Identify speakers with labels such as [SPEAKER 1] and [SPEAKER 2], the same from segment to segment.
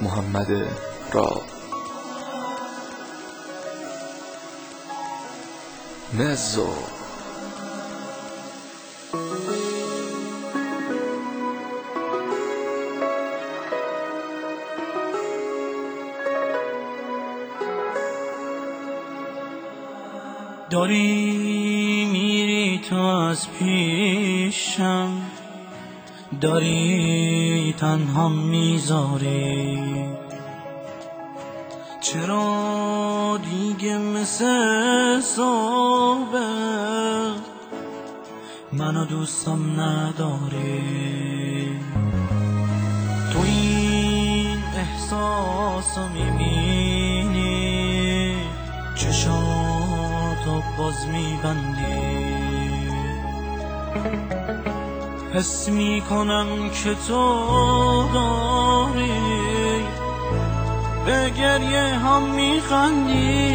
[SPEAKER 1] محمد را مزو.
[SPEAKER 2] داری میری تو از پیشم، داری تنها میذاری، چرا دیگه مثل صبح منو دوستم نداری؟ تو این احساسو میبینی، چشاتو باز میبندی، حس میکنم که تو داری به گریه هم میخندی.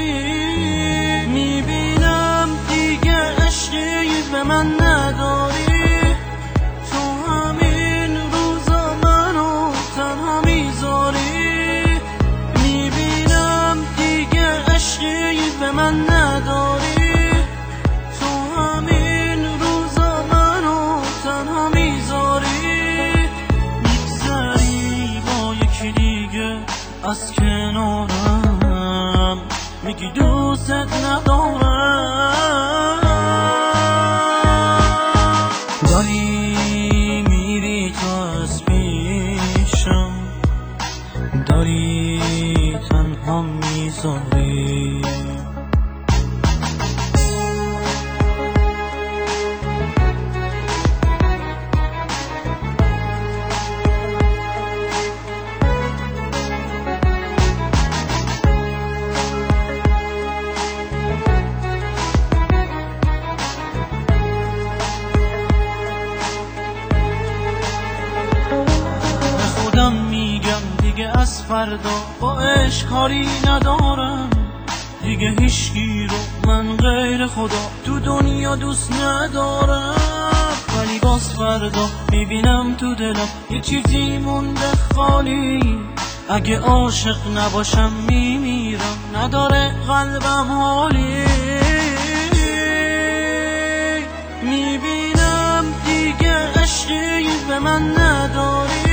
[SPEAKER 2] میبینم دیگه عشقی به من نداری، تو همین روزا منو تنها میذاری. میبینم دیگه عشقی به من نداری، تو همین روزا منو تنها میذاری. میگذری با یکی دیگه از کنارم، میگی دوست ندارم. داری میری تو از پیشم، داری تنها میذاری. دیگه از فردا با عشق کاری ندارم، دیگه هیچکی رو من غیر خدا تو دنیا دوست ندارم. ولی باز فردا میبینم تو دلم یه چیزی مونده خالی، اگه عاشق نباشم میمیرم، نداره قلبم حالی. میبینم دیگه عشقی به من نداری،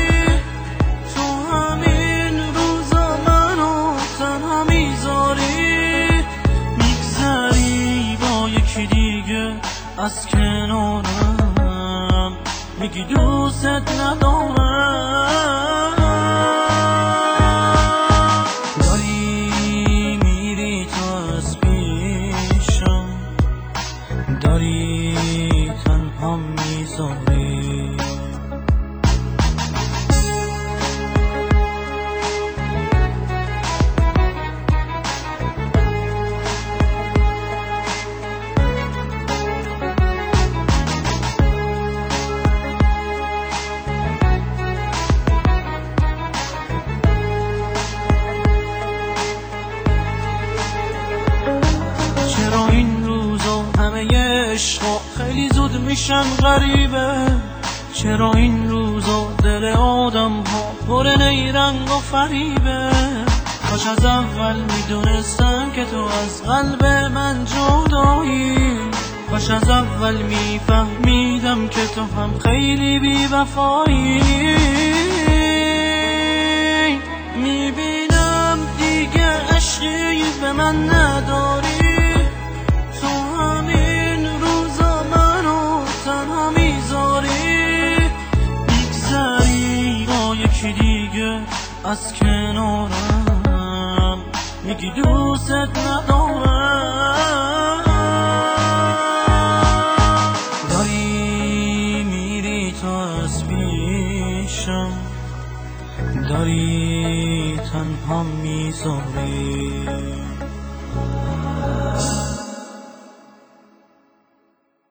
[SPEAKER 2] میگذری با یکی دیگه از کنارم، میگی دوست ندارم. داری میری تو از پیشم، داری تنها میذاری. عشقا خیلی زود میشن غریبه، چرا این روزا دل آدم ها پر نیرنگ و فریبه؟ کاش از اول میدونستم که تو از قلب من جدایی، کاش از اول میفهمیدم که تو هم خیلی بی وفایی. میبینم دیگه عشقی به من نداری، یکی دیگه از کنارم، میگی دوست ندارم. داری میری تو از پیشم، داری تنها میذاری.